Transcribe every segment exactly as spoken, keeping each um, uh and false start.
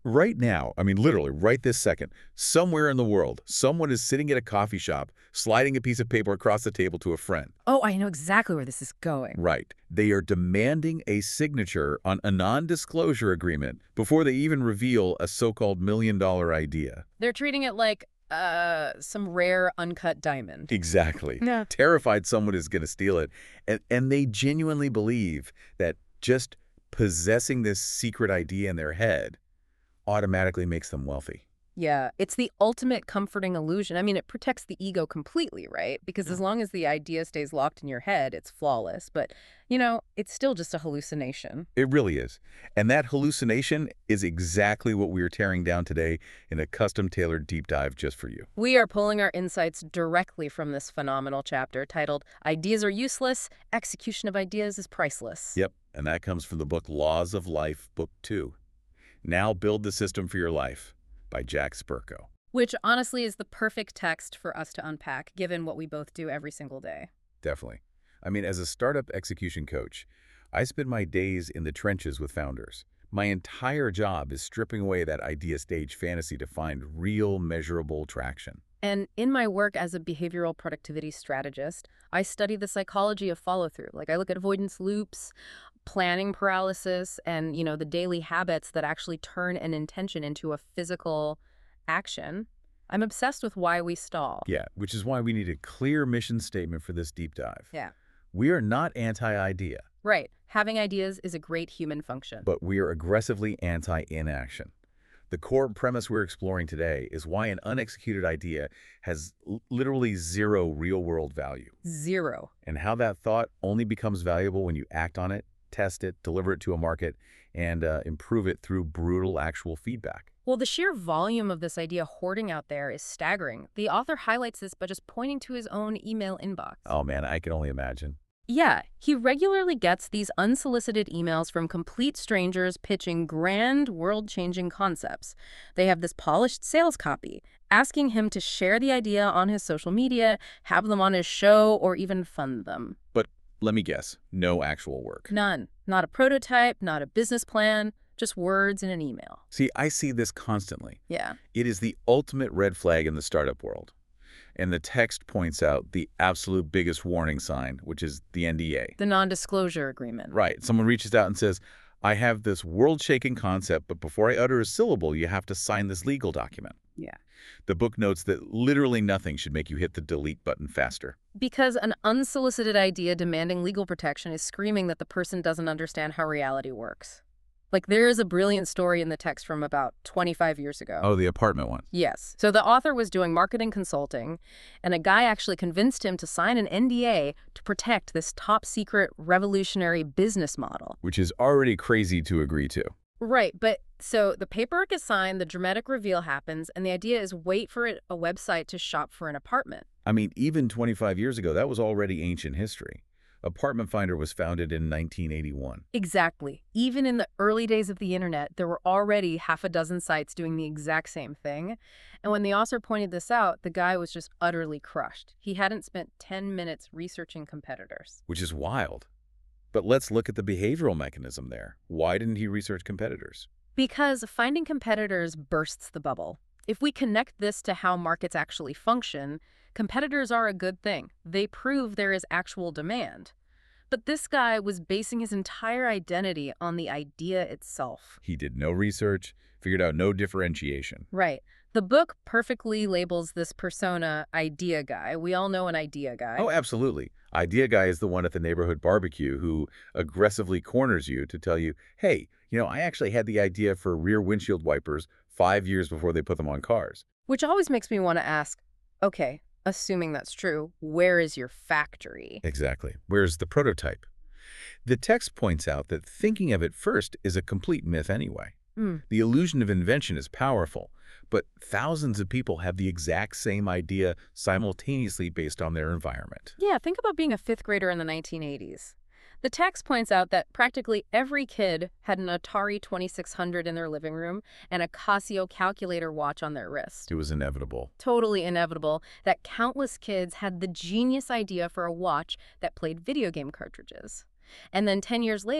Right now, I mean, literally right this second, somewhere in the world, someone is sitting at a coffee shop, sliding a piece of paper across the table to a friend. Oh, I know exactly where this is going. Right. They are demanding a signature on a non-disclosure agreement before they even reveal a so-called million-dollar idea. They're treating it like, uh, some rare uncut diamond. Exactly. Yeah. Terrified someone is going to steal it. And, and they genuinely believe that just possessing this secret idea in their head automatically makes them wealthy. Yeah, it's the ultimate comforting illusion. I mean, it protects the ego completely, right? Because as long as the idea stays locked in your head, it's flawless. But, you know, it's still just a hallucination. It really is. And that hallucination is exactly what we are tearing down today in a custom-tailored deep dive just for you. We are pulling our insights directly from this phenomenal chapter titled Ideas Are Useless, Execution of Ideas is Priceless. Yep, and that comes from the book Laws of Life, Book two. Now Build the System for Your Life by Jack Spirko. Which honestly is the perfect text for us to unpack, given what we both do every single day. Definitely. I mean, as a startup execution coach, I spend my days in the trenches with founders. My entire job is stripping away that idea stage fantasy to find real, measurable traction. And in my work as a behavioral productivity strategist, I study the psychology of follow-through. Like, I look at avoidance loops, planning paralysis, and, you know, the daily habits that actually turn an intention into a physical action. I'm obsessed with why we stall. Yeah, which is why we need a clear mission statement for this deep dive. Yeah. We are not anti-idea. Right. Having ideas is a great human function. But we are aggressively anti-inaction. The core premise we're exploring today is why an unexecuted idea has literally zero real-world value. Zero. And how that thought only becomes valuable when you act on it, test it, deliver it to a market, and uh, improve it through brutal actual feedback. Well, the sheer volume of this idea hoarding out there is staggering. The author highlights this by just pointing to his own email inbox. Oh man, I can only imagine. Yeah, he regularly gets these unsolicited emails from complete strangers pitching grand, world-changing concepts. They have this polished sales copy, asking him to share the idea on his social media, have them on his show, or even fund them. But let me guess, no actual work. None. Not a prototype, not a business plan, just words in an email. See, I see this constantly. Yeah. It is the ultimate red flag in the startup world. And the text points out the absolute biggest warning sign, which is the N D A. The non-disclosure agreement. Right. Someone reaches out and says, I have this world-shaking concept, but before I utter a syllable, you have to sign this legal document. Yeah. The book notes that literally nothing should make you hit the delete button faster. Because an unsolicited idea demanding legal protection is screaming that the person doesn't understand how reality works. Like, there is a brilliant story in the text from about twenty-five years ago. Oh, the apartment one. Yes. So the author was doing marketing consulting, and a guy actually convinced him to sign an N D A to protect this top-secret revolutionary business model. Which is already crazy to agree to. Right, but so the paperwork is signed, the dramatic reveal happens, and the idea is wait for it, a website to shop for an apartment. I mean, even twenty-five years ago, that was already ancient history. Apartment Finder was founded in nineteen eighty-one. Exactly. Even in the early days of the internet, there were already half a dozen sites doing the exact same thing. And when the author pointed this out, the guy was just utterly crushed. He hadn't spent ten minutes researching competitors. Which is wild. But let's look at the behavioral mechanism there. Why didn't he research competitors? Because finding competitors bursts the bubble. If we connect this to how markets actually function, competitors are a good thing. They prove there is actual demand. But this guy was basing his entire identity on the idea itself. He did no research, figured out no differentiation. Right. The book perfectly labels this persona idea guy. We all know an idea guy. Oh, absolutely. Idea guy is the one at the neighborhood barbecue who aggressively corners you to tell you, hey, you know, I actually had the idea for rear windshield wipers five years before they put them on cars. Which always makes me want to ask, okay, assuming that's true, where is your factory? Exactly. Where's the prototype? The text points out that thinking of it first is a complete myth anyway. Mm. The illusion of invention is powerful, but thousands of people have the exact same idea simultaneously based on their environment. Yeah, think about being a fifth grader in the nineteen eighties. The text points out that practically every kid had an Atari twenty-six hundred in their living room and a Casio calculator watch on their wrist. It was inevitable. Totally inevitable that countless kids had the genius idea for a watch that played video game cartridges. And then ten years later,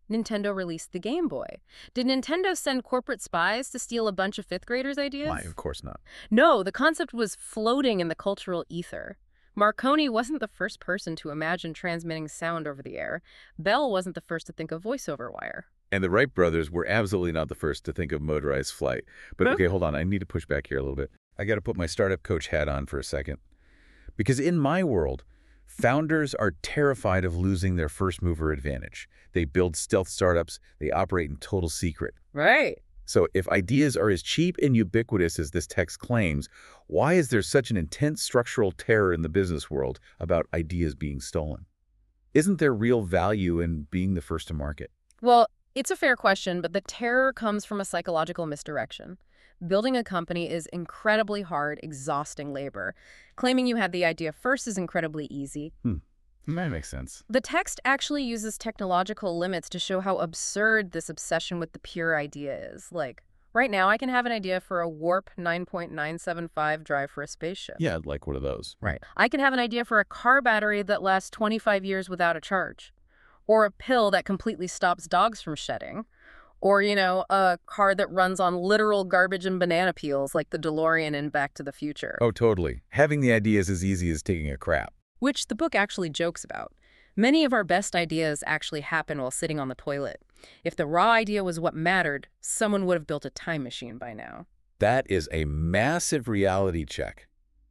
Nintendo released the Game Boy. Did Nintendo send corporate spies to steal a bunch of fifth graders' ideas? Why, of course not. No, the concept was floating in the cultural ether. Marconi wasn't the first person to imagine transmitting sound over the air. Bell wasn't the first to think of voice-over wire. And the Wright brothers were absolutely not the first to think of motorized flight. But okay, hold on. I need to push back here a little bit. I got to put my startup coach hat on for a second. Because in my world, founders are terrified of losing their first mover advantage. They build stealth startups. They operate in total secret. Right. So if ideas are as cheap and ubiquitous as this text claims, why is there such an intense structural terror in the business world about ideas being stolen? Isn't there real value in being the first to market? Well, it's a fair question, but the terror comes from a psychological misdirection. Building a company is incredibly hard, exhausting labor. Claiming you had the idea first is incredibly easy. Hmm. That makes sense. The text actually uses technological limits to show how absurd this obsession with the pure idea is. Like, right now I can have an idea for a warp nine point nine seven five drive for a spaceship. Yeah, I'd like one of those. Right. I can have an idea for a car battery that lasts twenty-five years without a charge. Or a pill that completely stops dogs from shedding. Or, you know, a car that runs on literal garbage and banana peels like the DeLorean in Back to the Future. Oh, totally. Having the idea is as easy as taking a crap. Which the book actually jokes about. Many of our best ideas actually happen while sitting on the toilet. If the raw idea was what mattered, someone would have built a time machine by now. That is a massive reality check.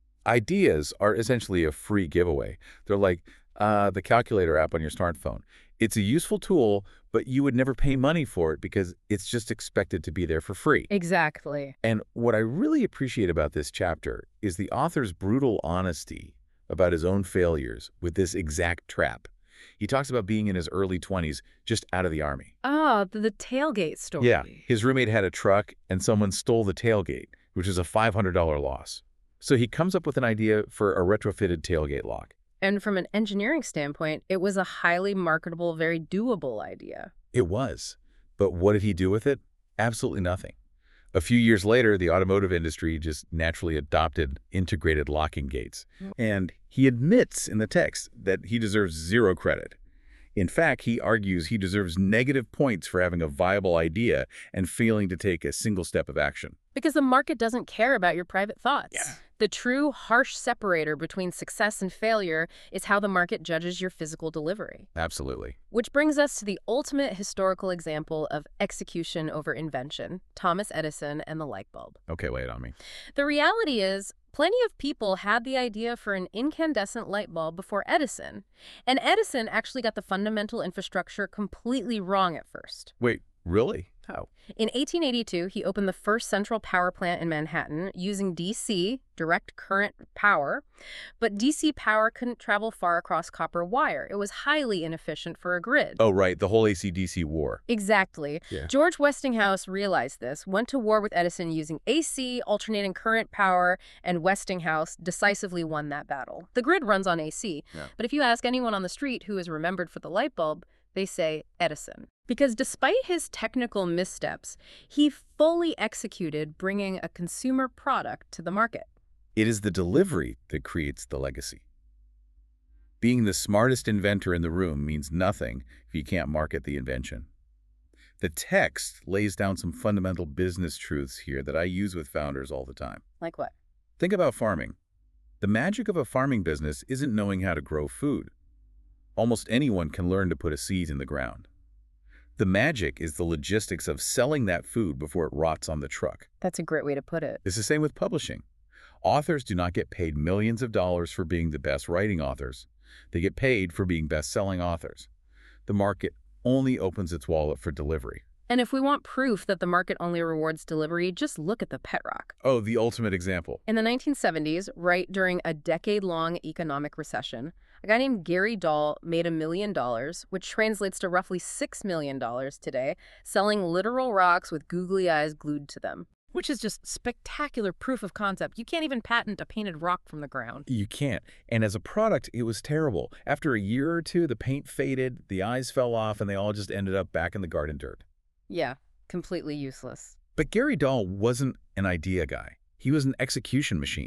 Ideas are essentially a free giveaway. They're like uh, the calculator app on your smartphone. It's a useful tool, but you would never pay money for it because it's just expected to be there for free. Exactly. And what I really appreciate about this chapter is the author's brutal honesty about his own failures with this exact trap. He talks about being in his early twenties, just out of the army. Ah, the, the tailgate story. Yeah, his roommate had a truck and someone stole the tailgate, which is a five hundred dollar loss. So he comes up with an idea for a retrofitted tailgate lock. And from an engineering standpoint, it was a highly marketable, very doable idea. It was. But what did he do with it? Absolutely nothing. A few years later, the automotive industry just naturally adopted integrated locking gates. And he admits in the text that he deserves zero credit. In fact, he argues he deserves negative points for having a viable idea and failing to take a single step of action. Because the market doesn't care about your private thoughts. Yeah. The true harsh separator between success and failure is how the market judges your physical delivery. Absolutely. Which brings us to the ultimate historical example of execution over invention, Thomas Edison and the light bulb. Okay, lay it on me. The reality is, plenty of people had the idea for an incandescent light bulb before Edison. And Edison actually got the fundamental infrastructure completely wrong at first. Wait, really? How? In eighteen eighty-two, he opened the first central power plant in Manhattan using D C, direct current power, but D C power couldn't travel far across copper wire. It was highly inefficient for a grid. Oh, right, the whole A C D C war. Exactly. Yeah. George Westinghouse realized this, went to war with Edison using A C, alternating current power, and Westinghouse decisively won that battle. The grid runs on A C, Yeah. but if you ask anyone on the street who is remembered for the light bulb, they say Edison. Because despite his technical missteps, he fully executed bringing a consumer product to the market. It is the delivery that creates the legacy. Being the smartest inventor in the room means nothing if you can't market the invention. The text lays down some fundamental business truths here that I use with founders all the time. Like what? Think about farming. The magic of a farming business isn't knowing how to grow food. Almost anyone can learn to put a seed in the ground. The magic is the logistics of selling that food before it rots on the truck. That's a great way to put it. It's the same with publishing. Authors do not get paid millions of dollars for being the best writing authors. They get paid for being best-selling authors. The market only opens its wallet for delivery. And if we want proof that the market only rewards delivery, just look at the pet rock. Oh, the ultimate example. In the nineteen seventies, right during a decade-long economic recession, a guy named Gary Dahl made a million dollars, which translates to roughly six million dollars today, selling literal rocks with googly eyes glued to them. Which is just spectacular proof of concept. You can't even patent a painted rock from the ground. You can't. And as a product, it was terrible. After a year or two, the paint faded, the eyes fell off, and they all just ended up back in the garden dirt. Yeah, completely useless. But Gary Dahl wasn't an idea guy. He was an execution machine.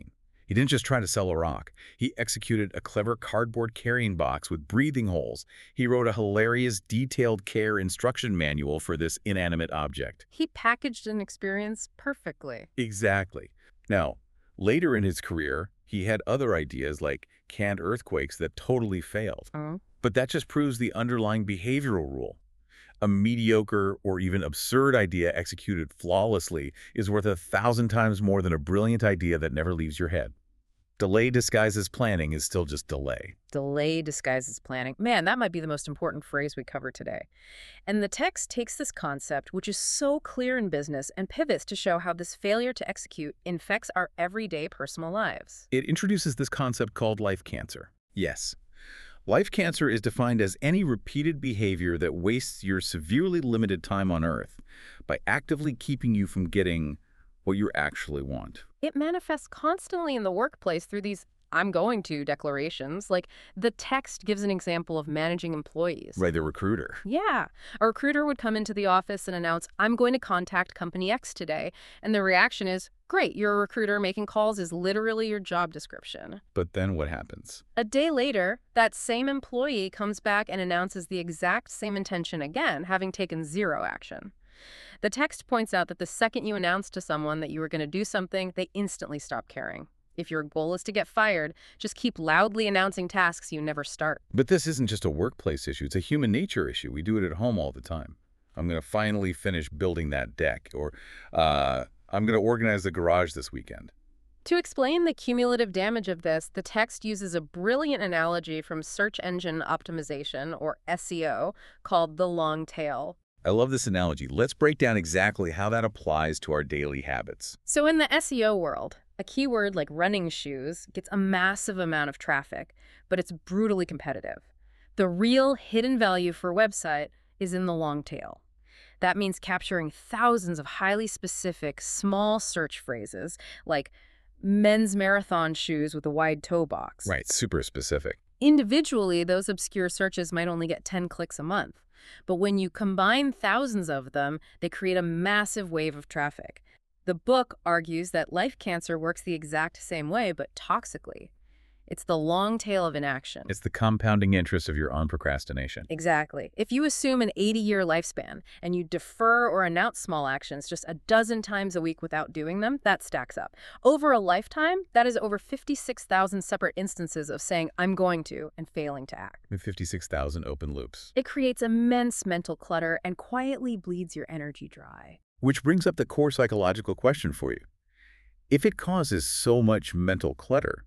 He didn't just try to sell a rock. He executed a clever cardboard carrying box with breathing holes. He wrote a hilarious, detailed care instruction manual for this inanimate object. He packaged an experience perfectly. Exactly. Now, later in his career, he had other ideas like canned earthquakes that totally failed. Oh. But that just proves the underlying behavioral rule. A mediocre or even absurd idea executed flawlessly is worth a thousand times more than a brilliant idea that never leaves your head. Delay disguised as planning is still just delay. Delay disguises planning. Man, that might be the most important phrase we cover today. And the text takes this concept, which is so clear in business, and pivots to show how this failure to execute infects our everyday personal lives. It introduces this concept called life cancer. Yes. Life cancer is defined as any repeated behavior that wastes your severely limited time on Earth by actively keeping you from getting what you actually want. It manifests constantly in the workplace through these "I'm going to" declarations. Like, the text gives an example of managing employees. Right, the recruiter. Yeah. A recruiter would come into the office and announce, "I'm going to contact company X today." And the reaction is, "Great, you're a recruiter. Making calls is literally your job description." But then what happens? A day later, that same employee comes back and announces the exact same intention again, having taken zero action. The text points out that the second you announce to someone that you were going to do something, they instantly stop caring. If your goal is to get fired, just keep loudly announcing tasks you never start. But this isn't just a workplace issue. It's a human nature issue. We do it at home all the time. I'm going to finally finish building that deck, or uh, I'm going to organize the garage this weekend. To explain the cumulative damage of this, the text uses a brilliant analogy from search engine optimization, or S E O, called the long tail. I love this analogy. Let's break down exactly how that applies to our daily habits. So in the S E O world, a keyword like running shoes gets a massive amount of traffic, but it's brutally competitive. The real hidden value for a website is in the long tail. That means capturing thousands of highly specific, small search phrases like men's marathon shoes with a wide toe box. Right, super specific. Individually, those obscure searches might only get ten clicks a month. But when you combine thousands of them, they create a massive wave of traffic. The book argues that life cancer works the exact same way, but toxically. It's the long tail of inaction. It's the compounding interest of your own procrastination. Exactly. If you assume an eighty-year lifespan and you defer or announce small actions just a dozen times a week without doing them, that stacks up. Over a lifetime, that is over fifty-six thousand separate instances of saying, "I'm going to," and failing to act. fifty-six thousand open loops. It creates immense mental clutter and quietly bleeds your energy dry. Which brings up the core psychological question for you. If it causes so much mental clutter,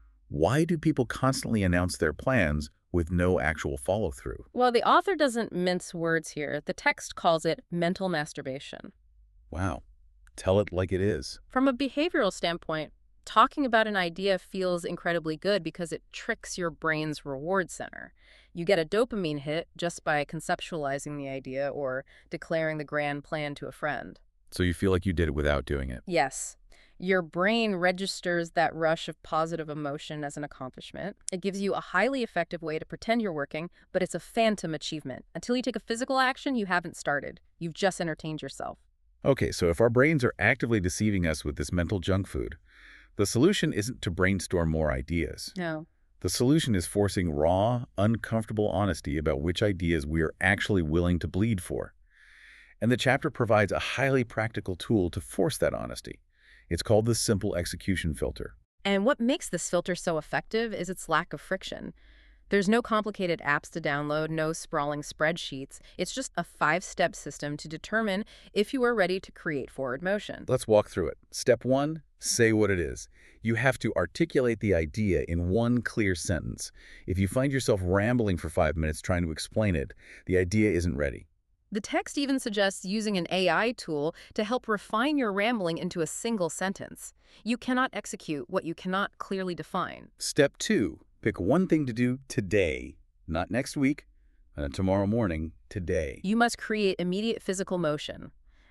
why do people constantly announce their plans with no actual follow-through? Well, the author doesn't mince words here. The text calls it mental masturbation. Wow. Tell it like it is. From a behavioral standpoint, talking about an idea feels incredibly good because it tricks your brain's reward center. You get a dopamine hit just by conceptualizing the idea or declaring the grand plan to a friend. So you feel like you did it without doing it. Yes. Your brain registers that rush of positive emotion as an accomplishment. It gives you a highly effective way to pretend you're working, but it's a phantom achievement. Until you take a physical action, you haven't started. You've just entertained yourself. Okay, so if our brains are actively deceiving us with this mental junk food, the solution isn't to brainstorm more ideas. No. The solution is forcing raw, uncomfortable honesty about which ideas we are actually willing to bleed for. And the chapter provides a highly practical tool to force that honesty. It's called the simple execution filter. And what makes this filter so effective is its lack of friction. There's no complicated apps to download, no sprawling spreadsheets. It's just a five-step system to determine if you are ready to create forward motion. Let's walk through it. Step one, say what it is. You have to articulate the idea in one clear sentence. If you find yourself rambling for five minutes trying to explain it, the idea isn't ready. The text even suggests using an A I tool to help refine your rambling into a single sentence. You cannot execute what you cannot clearly define. Step two, pick one thing to do today, not next week, and tomorrow morning, today. You must create immediate physical motion.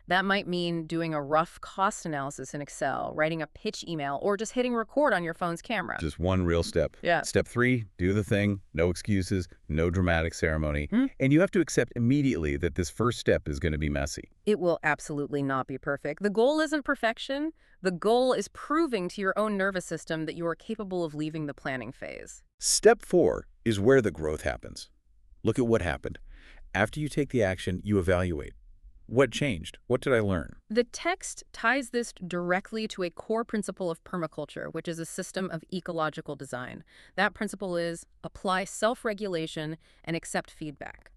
That might mean doing a rough cost analysis in Excel, writing a pitch email, or just hitting record on your phone's camera. Just one real step. Yeah. Step three, do the thing. No excuses, no dramatic ceremony. Hmm? And you have to accept immediately that this first step is going to be messy. It will absolutely not be perfect. The goal isn't perfection. The goal is proving to your own nervous system that you are capable of leaving the planning phase. Step four is where the growth happens. Look at what happened. After you take the action, you evaluate. What changed? What did I learn? The text ties this directly to a core principle of permaculture, which is a system of ecological design. That principle is apply self-regulation and accept feedback.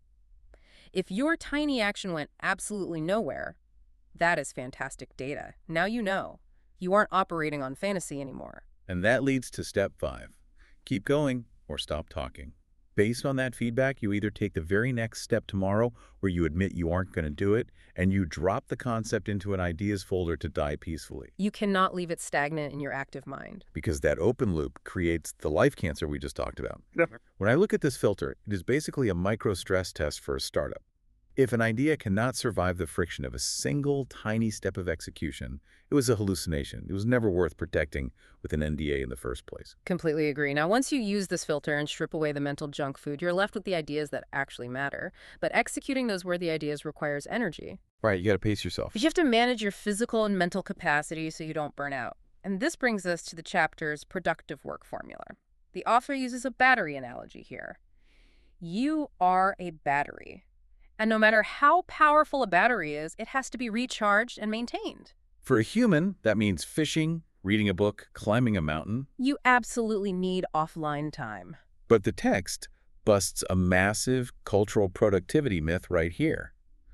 If your tiny action went absolutely nowhere, that is fantastic data. Now you know. You aren't operating on fantasy anymore. And that leads to step five. Keep going or stop talking. Based on that feedback, you either take the very next step tomorrow where you admit you aren't going to do it, and you drop the concept into an ideas folder to die peacefully. You cannot leave it stagnant in your active mind. Because that open loop creates the life cancer we just talked about. When I look at this filter, it is basically a micro stress test for a startup. If an idea cannot survive the friction of a single tiny step of execution, it was a hallucination. It was never worth protecting with an N D A in the first place. Completely agree. Now, once you use this filter and strip away the mental junk food, you're left with the ideas that actually matter. But executing those worthy ideas requires energy. Right, you got to pace yourself. You have to manage your physical and mental capacity so you don't burn out. And this brings us to the chapter's productive work formula. The author uses a battery analogy here. You are a battery. And no matter how powerful a battery is, it has to be recharged and maintained. For a human, that means fishing, reading a book, climbing a mountain. You absolutely need offline time. But the text busts a massive cultural productivity myth right here.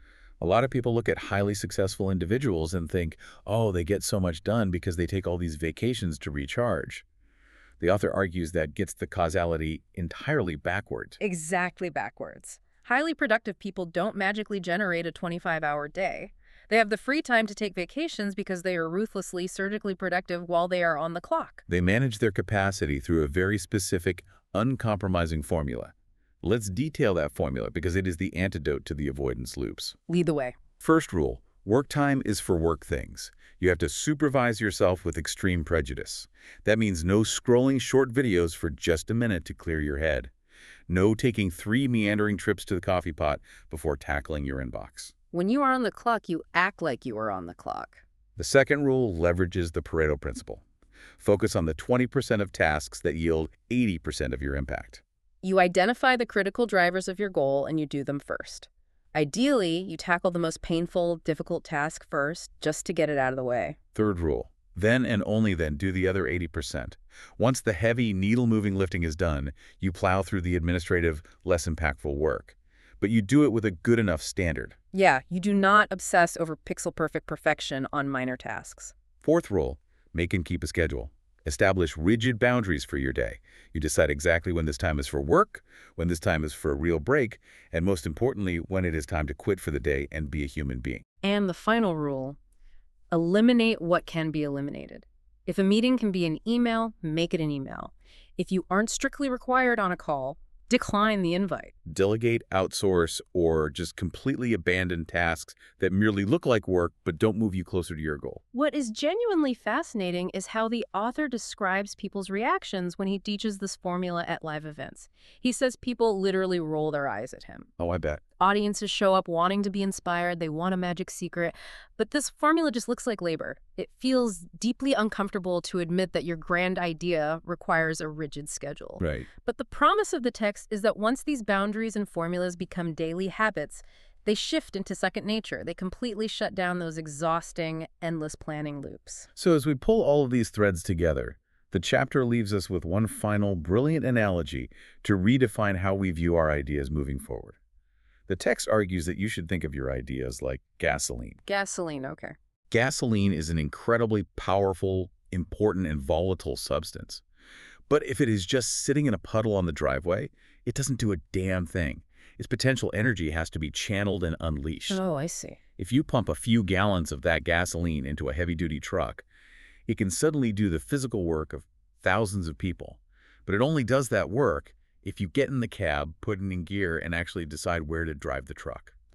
A lot of people look at highly successful individuals and think, oh, they get so much done because they take all these vacations to recharge. The author argues that gets the causality entirely backwards. Exactly backwards. Highly productive people don't magically generate a twenty-five hour day. They have the free time to take vacations because they are ruthlessly, surgically productive while they are on the clock. They manage their capacity through a very specific, uncompromising formula. Let's detail that formula because it is the antidote to the avoidance loops. Lead the way. First rule, work time is for work things. You have to supervise yourself with extreme prejudice. That means no scrolling short videos for just a minute to clear your head. No taking three meandering trips to the coffee pot before tackling your inbox. When you are on the clock, you act like you are on the clock. The second rule leverages the Pareto principle. Focus on the twenty percent of tasks that yield eighty percent of your impact. You identify the critical drivers of your goal and you do them first. Ideally, you tackle the most painful, difficult task first, just to get it out of the way. Third rule. Then and only then do the other eighty percent. Once the heavy, needle-moving lifting is done, you plow through the administrative, less impactful work. But you do it with a good enough standard. Yeah, you do not obsess over pixel-perfect perfection on minor tasks. Fourth rule, make and keep a schedule. Establish rigid boundaries for your day. You decide exactly when this time is for work, when this time is for a real break, and most importantly, when it is time to quit for the day and be a human being. And the final rule, eliminate what can be eliminated. If a meeting can be an email, make it an email. If you aren't strictly required on a call, decline the invite. Delegate, outsource, or just completely abandon tasks that merely look like work but don't move you closer to your goal. What is genuinely fascinating is how the author describes people's reactions when he teaches this formula at live events. He says people literally roll their eyes at him. Oh, I bet. Audiences show up wanting to be inspired, they want a magic secret, but this formula just looks like labor. It feels deeply uncomfortable to admit that your grand idea requires a rigid schedule. Right. But the promise of the text is that once these boundaries and formulas become daily habits, they shift into second nature. They completely shut down those exhausting, endless planning loops. So as we pull all of these threads together, the chapter leaves us with one final brilliant analogy to redefine how we view our ideas moving forward. The text argues that you should think of your ideas like gasoline. Gasoline, okay. Gasoline is an incredibly powerful, important, and volatile substance. But if it is just sitting in a puddle on the driveway, it doesn't do a damn thing. Its potential energy has to be channeled and unleashed. Oh, I see. If you pump a few gallons of that gasoline into a heavy-duty truck, it can suddenly do the physical work of thousands of people. But it only does that work if you get in the cab, put it in gear, and actually decide where to drive the truck.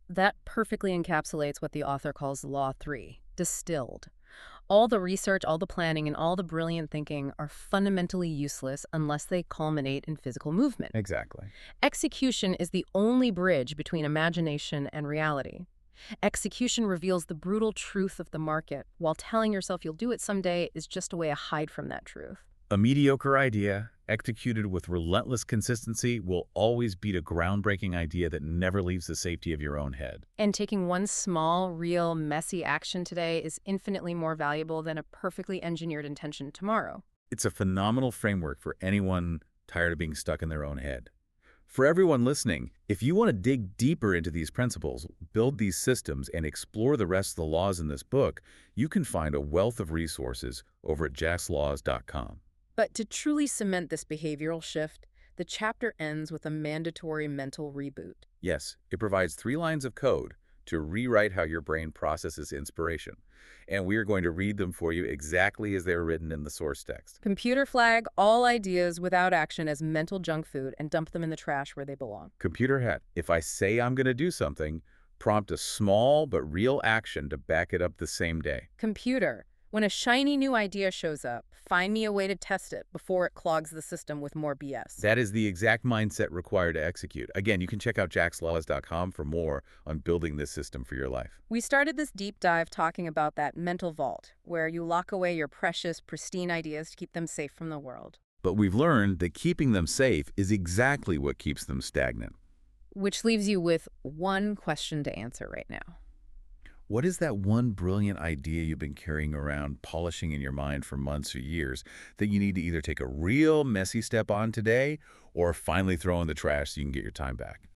That perfectly encapsulates what the author calls Law three, distilled. All the research, all the planning, and all the brilliant thinking are fundamentally useless unless they culminate in physical movement. Exactly. Execution is the only bridge between imagination and reality. Execution reveals the brutal truth of the market, while telling yourself you'll do it someday is just a way to hide from that truth. A mediocre idea, executed with relentless consistency, will always beat a groundbreaking idea that never leaves the safety of your own head. And taking one small, real, messy action today is infinitely more valuable than a perfectly engineered intention tomorrow. It's a phenomenal framework for anyone tired of being stuck in their own head. For everyone listening, if you want to dig deeper into these principles, build these systems, and explore the rest of the laws in this book, you can find a wealth of resources over at jax laws dot com. But to truly cement this behavioral shift, the chapter ends with a mandatory mental reboot. Yes, it provides three lines of code to rewrite how your brain processes inspiration. And we are going to read them for you exactly as they are written in the source text. Computer flag all ideas without action as mental junk food and dump them in the trash where they belong. Computer hat, if I say I'm going to do something, prompt a small but real action to back it up the same day. Computer, when a shiny new idea shows up, find me a way to test it before it clogs the system with more B S. That is the exact mindset required to execute. Again, you can check out jax laws dot com for more on building this system for your life. We started this deep dive talking about that mental vault, where you lock away your precious, pristine ideas to keep them safe from the world. But we've learned that keeping them safe is exactly what keeps them stagnant. Which leaves you with one question to answer right now. What is that one brilliant idea you've been carrying around, polishing in your mind for months or years, that you need to either take a real messy step on today or finally throw in the trash so you can get your time back?